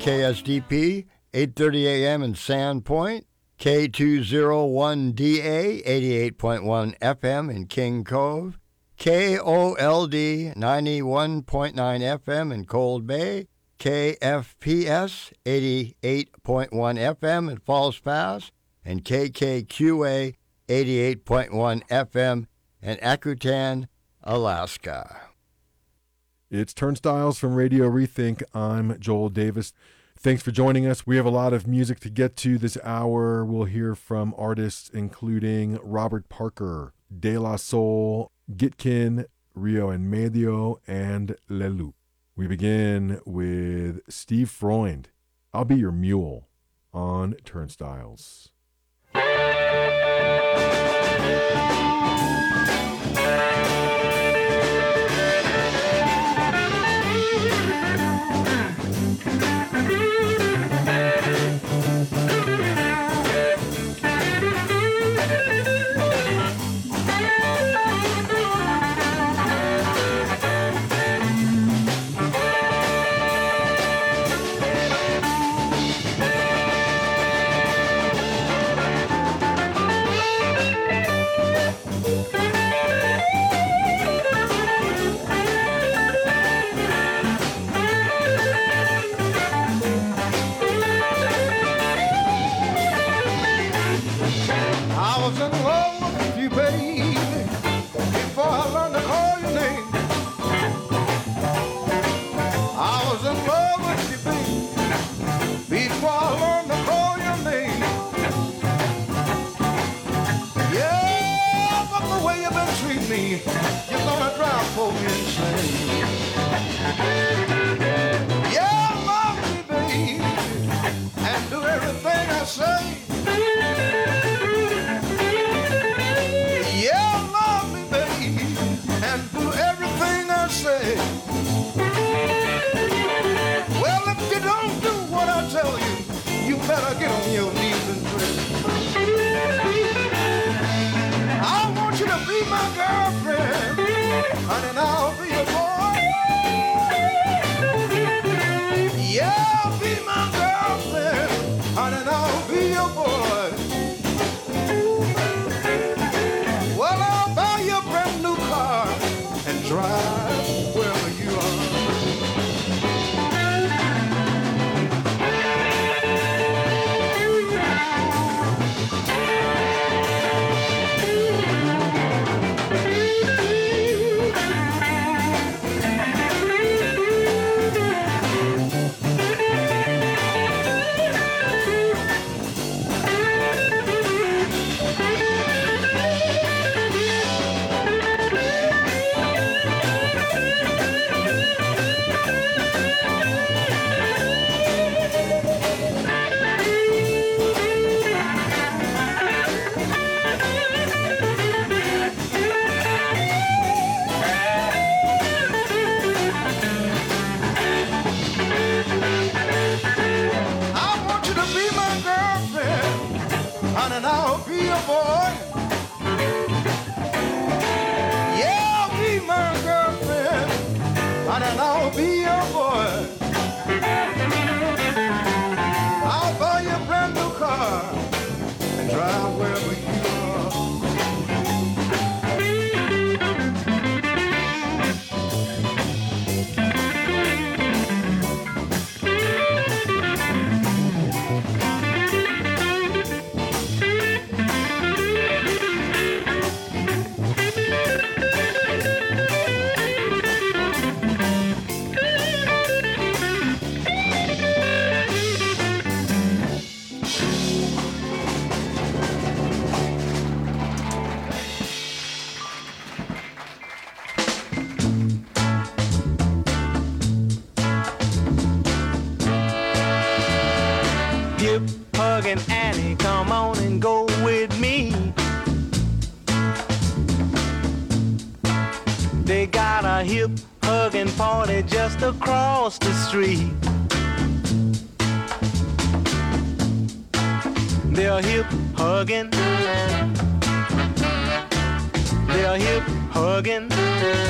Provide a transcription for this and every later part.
KSDP, 8:30 a.m. in Sandpoint, K201DA, 88.1 FM in King Cove, KOLD, 91.9 FM in Cold Bay, KFPS, 88.1 FM in Falls Pass, and KKQA, 88.1 FM in Akutan, Alaska. It's Turnstiles from Radio Rethink. I'm Joel Davis. Thanks for joining us. We have a lot of music to get to this hour. We'll hear from artists including Robert Parker, De La Soul, Gitkin, Rio en Medio, and Leloup. We begin with Steve Freund, I'll Be Your Mule, on Turnstiles. You're gonna drive folks insane. Yeah, love me, baby, and do everything I say. Yeah, love me, baby, and do everything I say. Well, if you don't do what I tell you, you better get on your knees and pray. I want you to be my girlfriend, honey, and I'll be your boy. Yeah, be my girlfriend, honey, and I'll be your boy. Well, I'll buy you a brand new car and drive wherever you are. And I'll be your boy. Yeah, I'll be my girlfriend, and I'll be your boy. I'll buy you a brand new car and drive wherever you are. Hugging Annie, come on and go with me. They got a hip hugging party just across the street. They're hip hugging. They're hip hugging.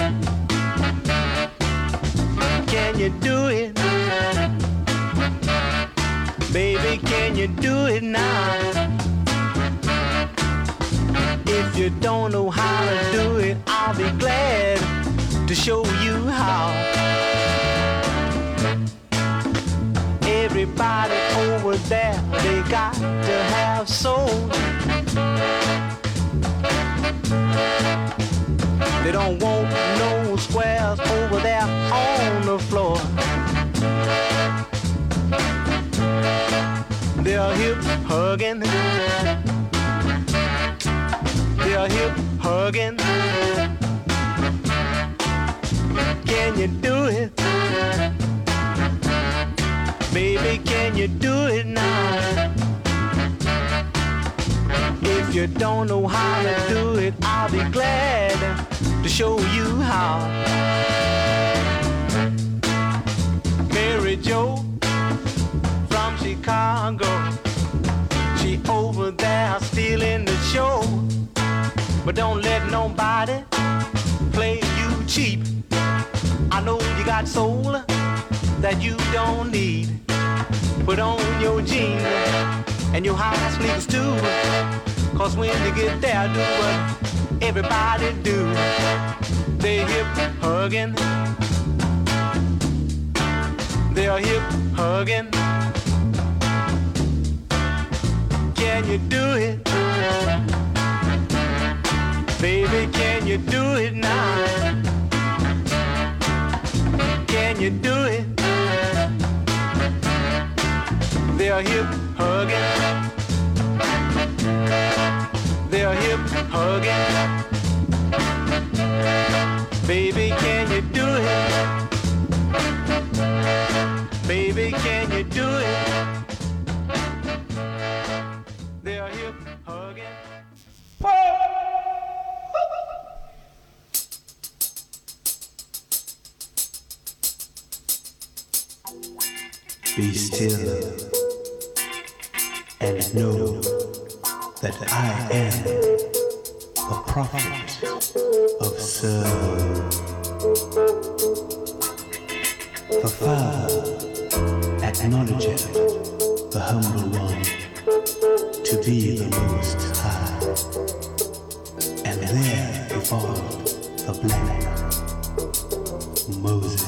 Can you do it? can you do it now? If you don't know how to do it, I'll be glad to show you how. Everybody over there, they got to have soul. They don't want no squares over there on the floor. They're hip hugging. They're hip hugging. Can you do it? Baby, can you do it now? If you don't know how to do it, I'll be glad to show you how. Mary Jo from Chicago, she over there stealing the show. But don't let nobody play you cheap. I know you got soul that you don't need. Put on your jeans and your high sneakers too. Cause when you get there, do what everybody do. They hip hugging. They're hip hugging. Can you do it? Baby, can you do it now? Can you do it? They're hip hugging. They're hip hugging. Baby, can you do it? Baby, can you do it? They're hip hugging. Be still and know that I am a prophet of soul. The Father acknowledgeth the humble one to be the Most High, and there evolved the black Moses.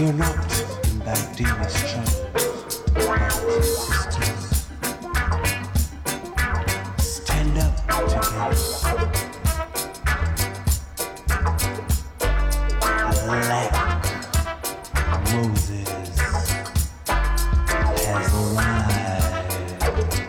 You're not in thy dearest trouble, brothers and sisters. Stand up together. Black Moses has arrived.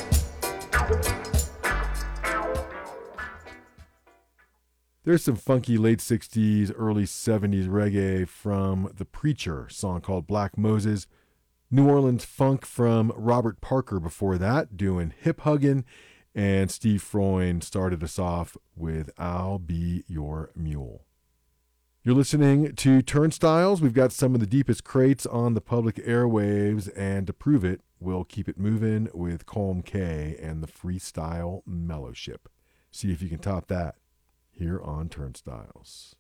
There's some funky late 60s, early 70s reggae from The Preacher, a song called Black Moses. New Orleans funk from Robert Parker before that, doing Hip Huggin', and Steve Freund started us off with I'll Be Your Mule. You're listening to Turnstiles. We've got some of the deepest crates on the public airwaves, and to prove it, we'll keep it moving with Colm K and the Freestyle Mellowship. See if you can top that here on Turnstiles.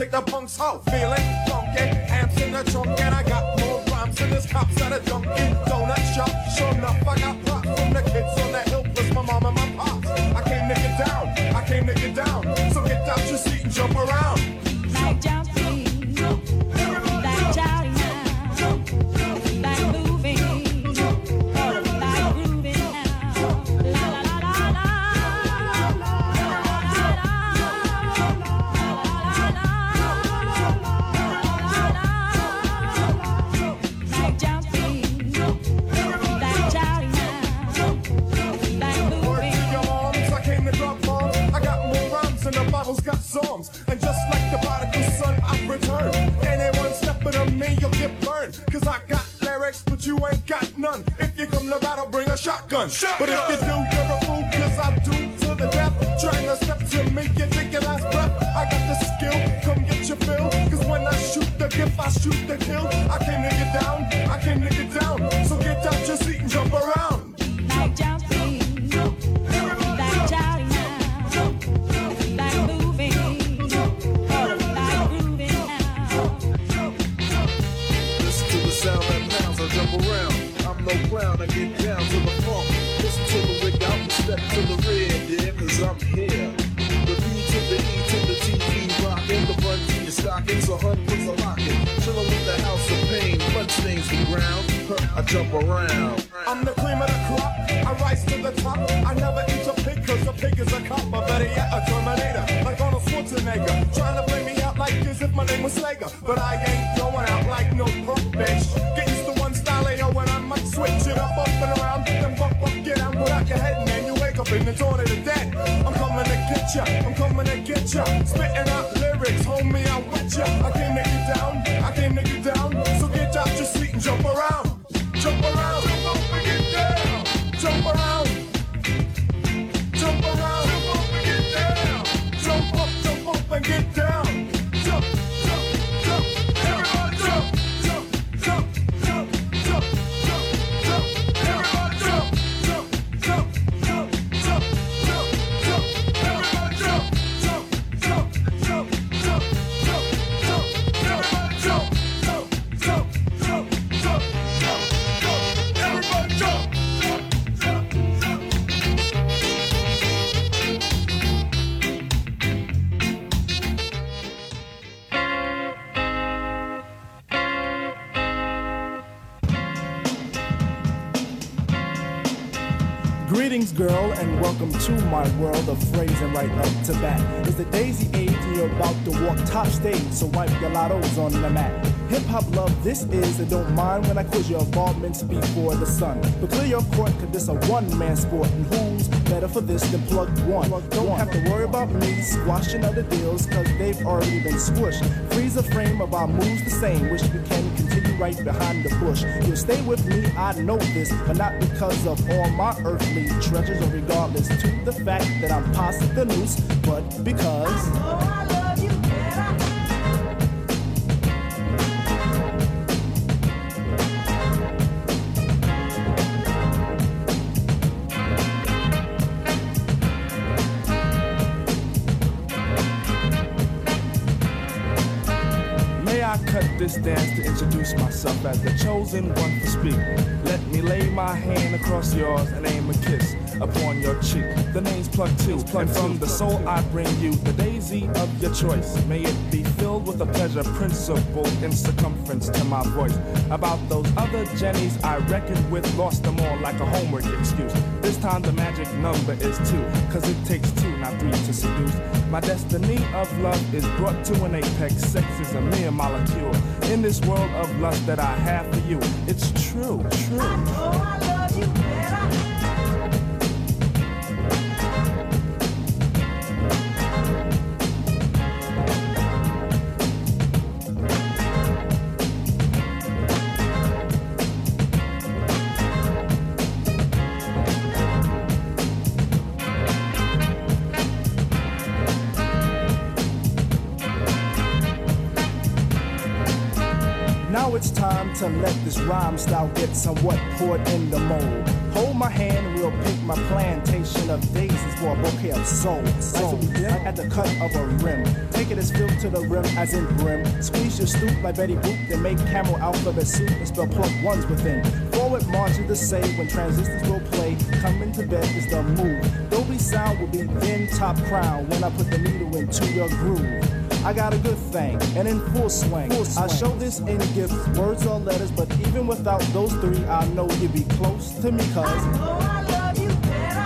get the punks out. Feeling funky, amps in the trunk, and I got more rhymes than this cops at a Dunkin' Donut shop. Sure enough, I got props from the kids on the hill, plus my mom and my pops. I came to get down, I came to get down. So get out your seat and jump around. Like jumping, like shouting now, like moving, like grooving now. La la la la la, la la like jumping, like shouting now, like moving. Word to your moms, I came to drop bombs. I got more rhymes than the Bible's got songs. And just like the prodigal son, I return. Anyone stepping on me, you'll get burned. Cause I got lyrics, but you ain't got none. If you come to battle, bring a shotgun. But if you do, you're a fool, cause I do to the death. Trying to step to me, you take your last breath. I got the skill, come get your fill. Cause when I shoot the gift, I shoot the kill. I came to get down, I came to get down. So get out your seat and jump around. Like jumping, like shouting now, like moving, like grooving now. Listen to the sound that pounds, I jump around. I'm no clown, I get down to the funk. Listen to the wig out and step to the rear, yeah, cause I'm here. The B to the E to the TV rockin', the bun to your stockings, so hun puts a lockin'. Chillin' with the house of pain, blood stains the ground. I jump around. I'm the cream of the crop, I rise to the top. I never eat a pig cause a pig is a cop. Or better yet, a Terminator, like Arnold Schwarzenegger. Trying to play me out like as if my name was Slager. But I ain't going out like no punk bitch. Get used to one style, yo, and I might switch it up and around. Then bump up, get out without your head, man. You wake up in the dawn of the dead. I'm coming to get ya, I'm coming to get ya. Spitting out lyrics, homie, I'm with ya. I came to get down, I came to get down. So get out your seat and jump around. Jump around, jump up and get down. Jump around, jump around, jump up and get down. Jump up and get down. Jump, jump, jump, everybody jump, jump, jump, jump, jump, jump, jump, everybody jump, jump, jump, jump, jump, jump, jump, everybody jump, jump, jump, jump, jump, jump, jump, everybody jump, jump, jump, jump, jump, jump. Everybody jump! Jump, jump, jump. Greetings, girl, and welcome to my world of phrasing right up to bat. It's the daisy age and you're about to walk top stage, so wipe your lottos on the mat. Hip-hop love this is, and don't mind when I quiz your involvements before the sun. But clear your court, cause this a one-man sport, and who's better for this than Plug One? Don't have to worry about me squashing other deals, cause they've already been squished. Freeze a frame of our moves the same, wish we can continue right behind the bush. You'll stay with me, I know this, but not because of all my earthly treasures, or regardless to the fact that I'm past the noose, but because I love you better. I cut this dance to introduce myself as the chosen one to speak. Let me lay my hand across yours and aim a kiss upon your cheek. The name's Plug Two, and from the soul I bring you the daisy of your choice. May it be filled with a pleasure principle in circumference to my voice. About those other Jennies I reckoned with, lost them all like a homework excuse. This time the magic number is 2, cause it takes 2, not 3 to seduce. My destiny of love is brought to an apex. Sex is a mere molecule in this world of lust that I have for you. It's true, true. Oh, I love you better. Now it's time to let this rhyme style get somewhat poured in the mold. Hold my hand, we'll pick my plantation of daisies for a bouquet of soul. Right at the cut of a rim. Take it as filled to the rim as in brim. Squeeze your stoop like Betty Boop, then make camel alphabet soup and spell plug ones within. Forward march is the say when transistors will play. Coming to bed is the move. Dolby sound will be in top crown when I put the needle into your groove. I got a good thing, and in full swing. I show this in gifts, words or letters, but even without those three, I know you'd be close to me, cuz. I know I love you better.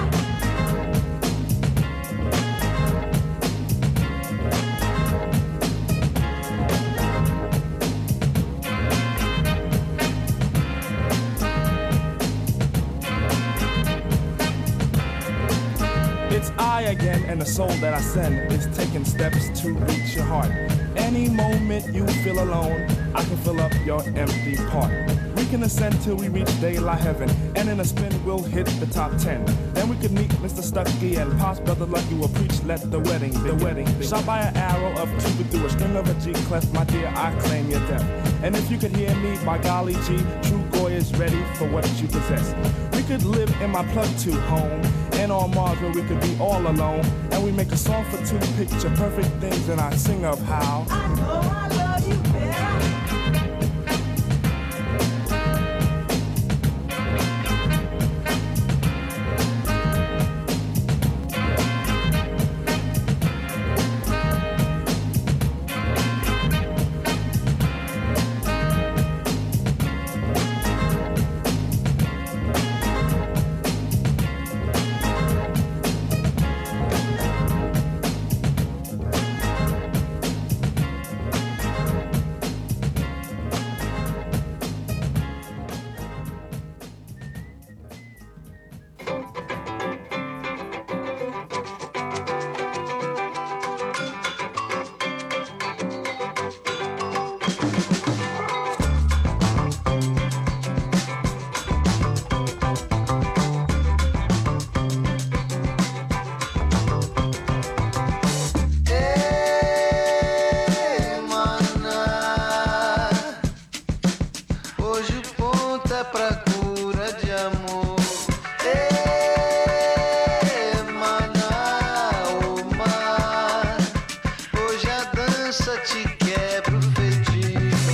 It's I again, and the soul that I send is taking steps to reach your heart. Any moment you feel alone, I can fill up your empty part. We can ascend till we reach daylight heaven, and in a spin we'll hit the top 10. Then we could meet Mr. Stucky and Pops Brother Lucky will preach, let the wedding. Shot by an arrow of Cupid through a string of a G clef, my dear, I claim your death. And if you could hear me, by golly G, True Goy is ready for what you possess. We could live in my plug 2 home, and on Mars where we could be all alone. And we make a song for two picture perfect things, and I sing of how I know I love you better. Te quebra o feitiço.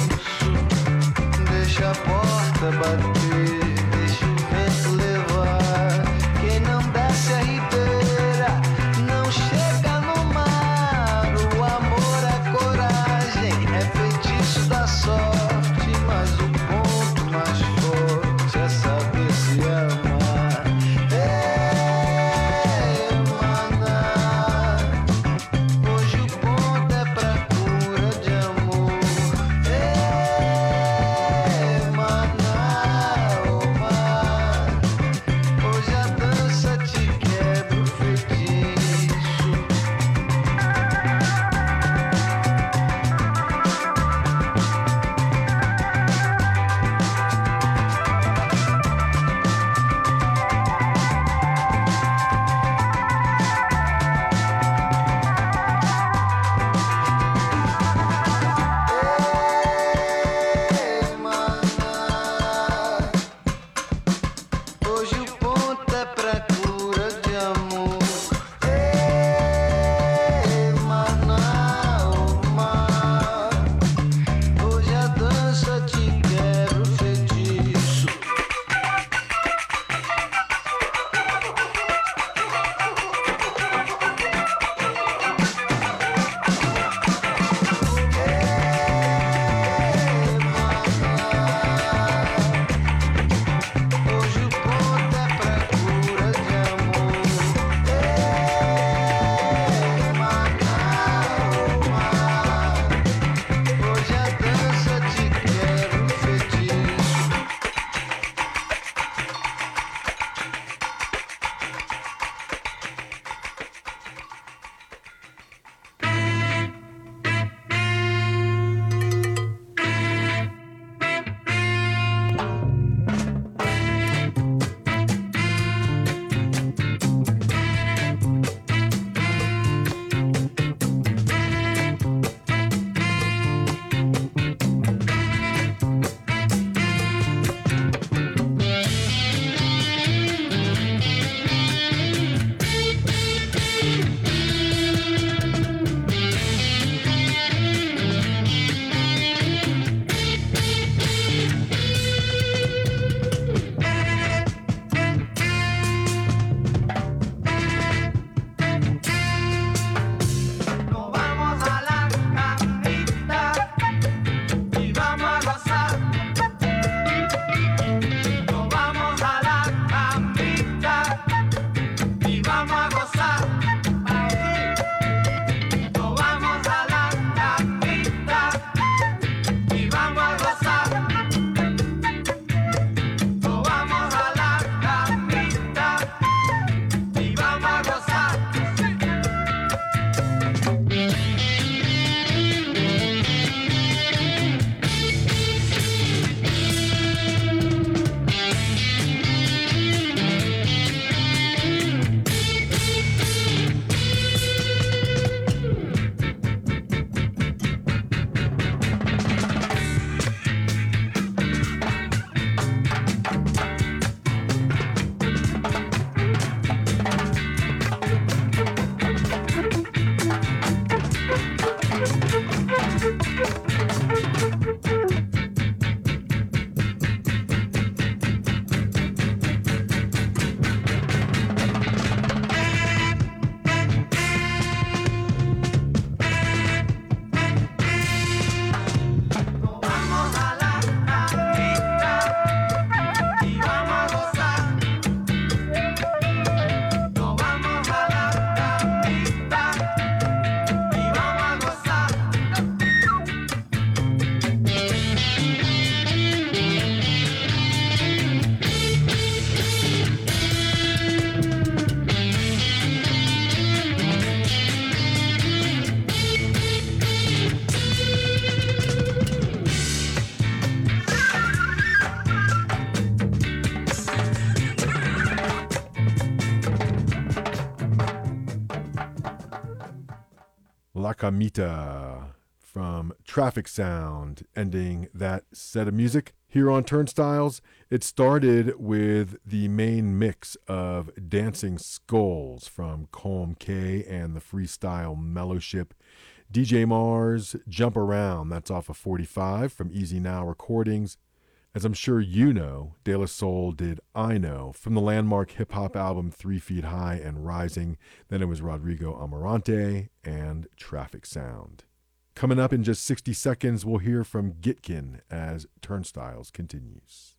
La Camita from Traffic Sound, ending that set of music here on Turnstiles. It started with the main mix of Dancing Skulls from Colm K and the Freestyle Mellowship. DJ Mars, Jump Around, that's off of 45 from Easy Now Recordings. As I'm sure you know, De La Soul did I Know from the landmark hip-hop album 3 Feet High and Rising. Then it was Rodrigo Amarante and Traffic Sound. Coming up in just 60 seconds, we'll hear from Gitkin as Turnstiles continues.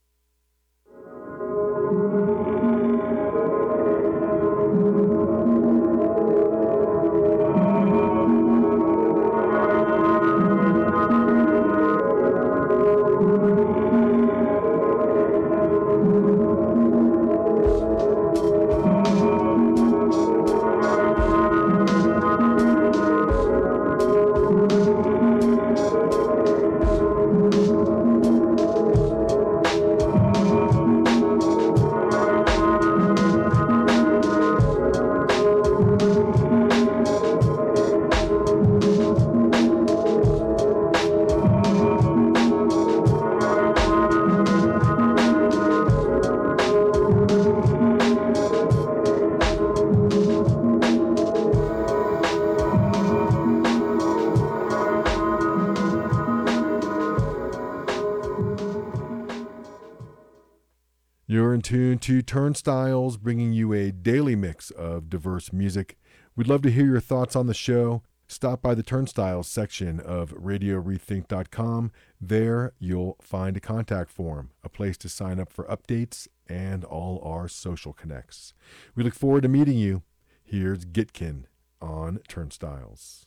You're in tune to Turnstiles, bringing you a daily mix of diverse music. We'd love to hear your thoughts on the show. Stop by the Turnstiles section of RadioRethink.com. There you'll find a contact form, a place to sign up for updates, and all our social connects. We look forward to meeting you. Here's Gitkin on Turnstiles.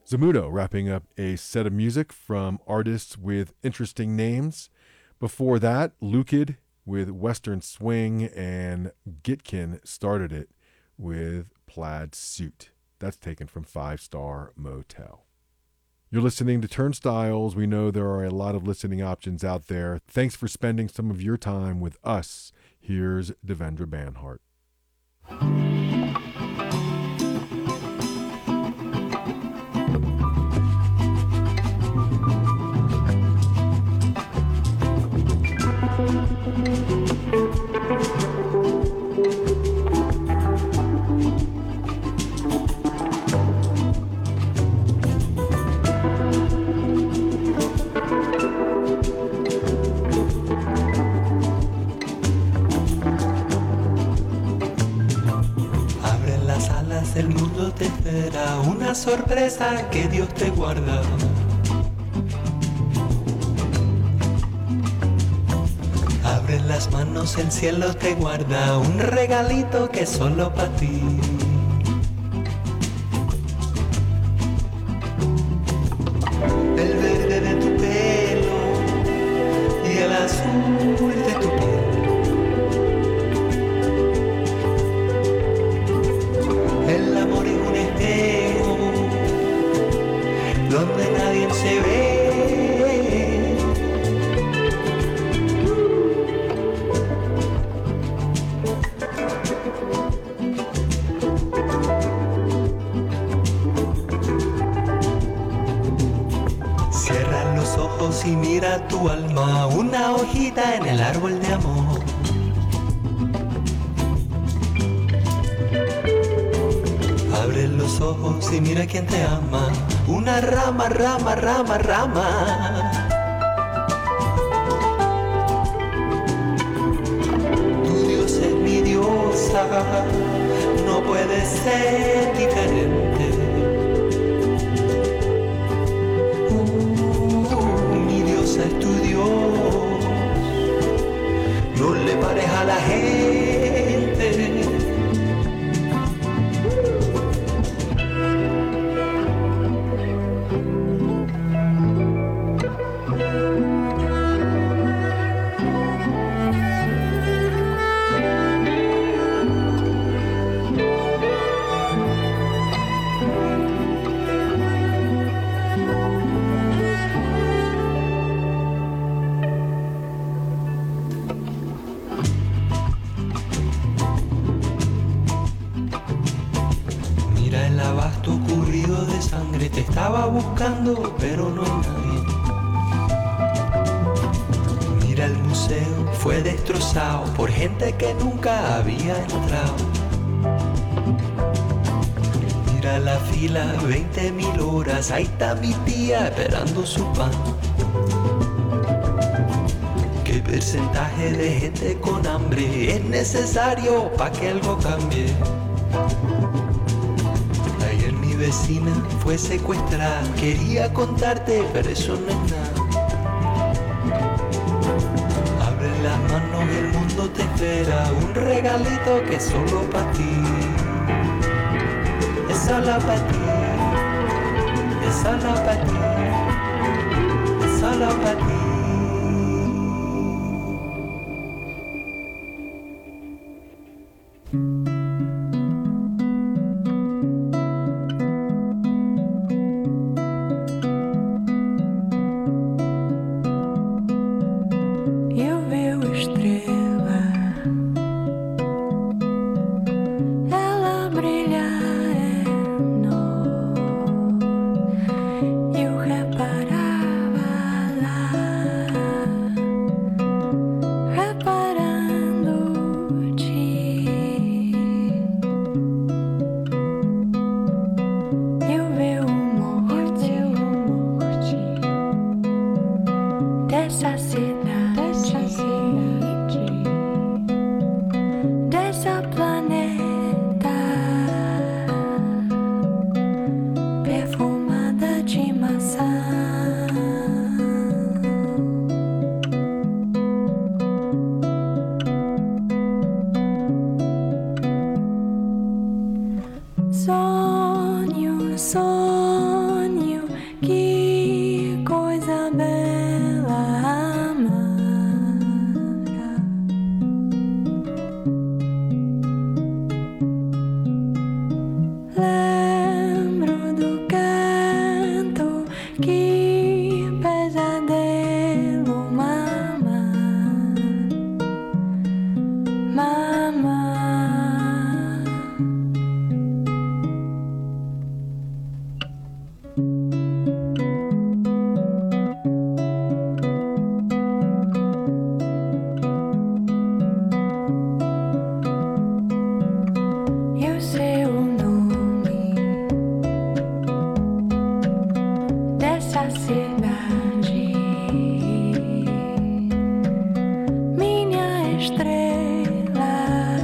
Zamudo wrapping up a set of music from artists with interesting names. Before that, Lukid with Western Swing, and Gitkin started it with Plaid Suit. That's taken from 5 Star Motel. You're listening to Turnstiles. We know there are a lot of listening options out there. Thanks for spending some of your time with us. Here's Devendra Banhart. El mundo te espera, una sorpresa que Dios te guarda. Abre las manos, el cielo te guarda, un regalito que es solo para ti. El verde de tu pelo y el azul de tu piel. El amor es un espejo donde nadie se ve. Cierra los ojos y mira tu alma, una hojita en el árbol de amor. Abre los ojos y mira quién te ama, una rama, rama, rama, rama. Tu Dios es mi diosa, no puede ser diferente. Mi diosa es tu Dios, no le pares a la gente. Te estaba buscando, pero no hay nadie. Mira, el museo fue destrozado por gente que nunca había entrado. Mira la fila, 20.000 horas, ahí está mi tía esperando su pan. ¿Qué porcentaje de gente con hambre es necesario para que algo cambie? Mi vecina fue secuestrada, quería contarte, pero eso no es nada. Abre las manos, el mundo te espera, un regalito que es solo para ti. Es solo para ti, es solo para ti, es solo para ti. Sonho, sonho. que pesadelo, mama, mama. Eu sei o nome dessa cidade, minha estrela,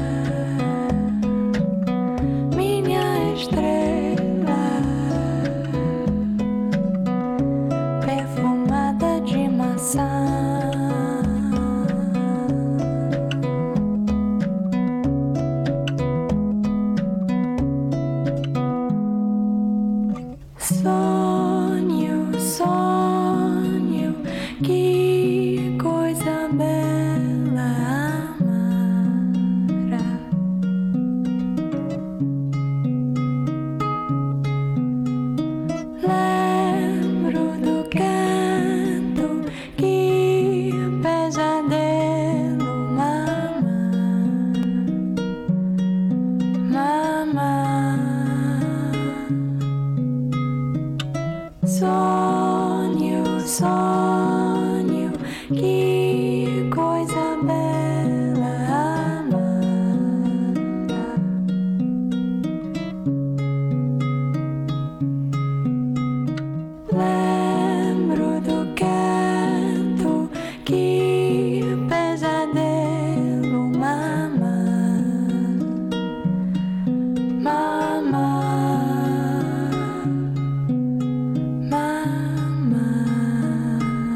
minha estrela, perfumada de maçã. Sonho, sonho, que coisa bela, amara. Lembro do canto, que pesadelo, mama, mama. Sonho, sonho, que coisa bela, amara. Lembro do canto, que pesadelo, mama, mama. Mama.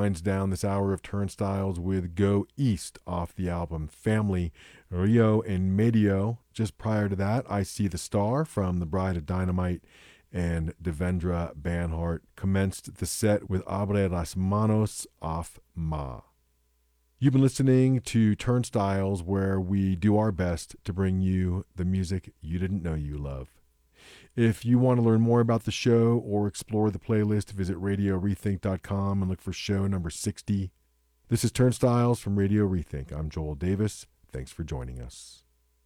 winds down this hour of Turnstiles with Go East off the album Family, Rio and Medio. Just prior to that, I See the Star from The Bride of Dynamite, and Devendra Banhart commenced the set with Abre las Manos off Ma. You've been listening to Turnstiles, where we do our best to bring you the music you didn't know you love. If you want to learn more about the show or explore the playlist, visit RadioRethink.com and look for show number 60. This is Turnstiles from Radio Rethink. I'm Joel Davis. Thanks for joining us.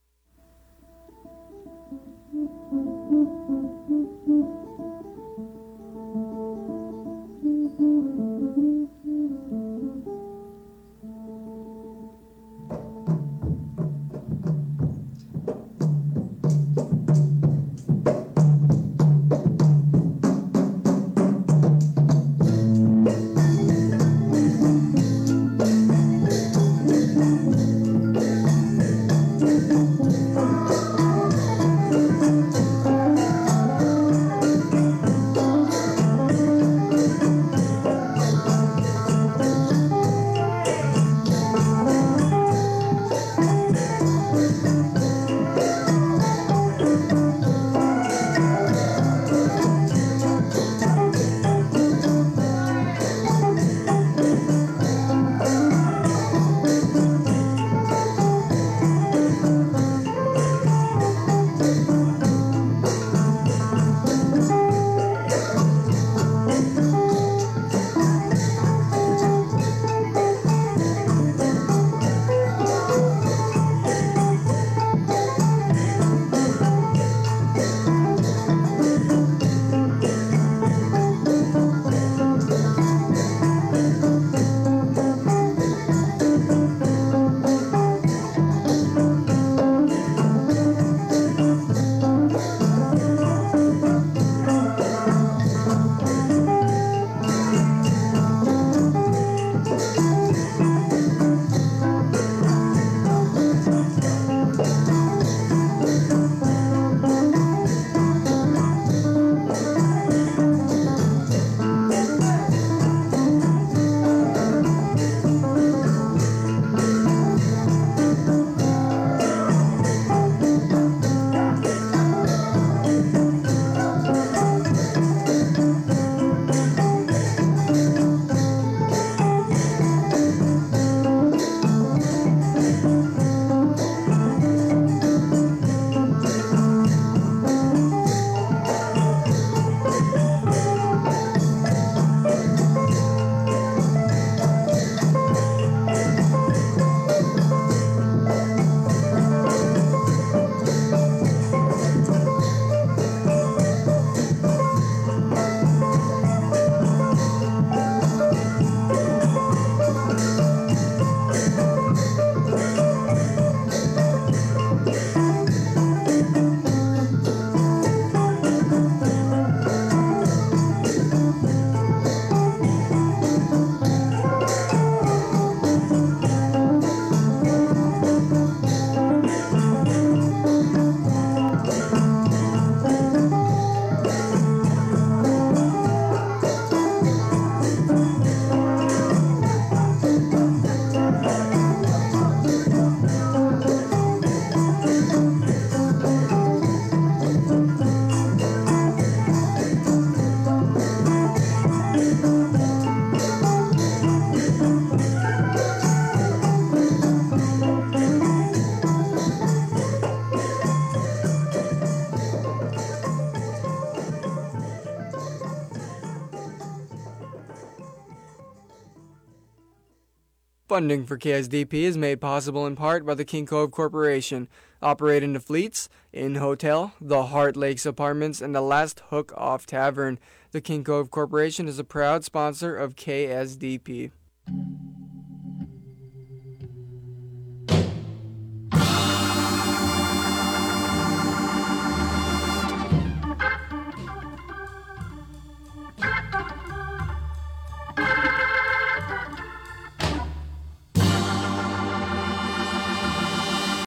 Funding for KSDP is made possible in part by the King Cove Corporation, operating the Fleets, Inn Hotel, the Heart Lakes Apartments, and the Last Hook Off Tavern. The King Cove Corporation is a proud sponsor of KSDP.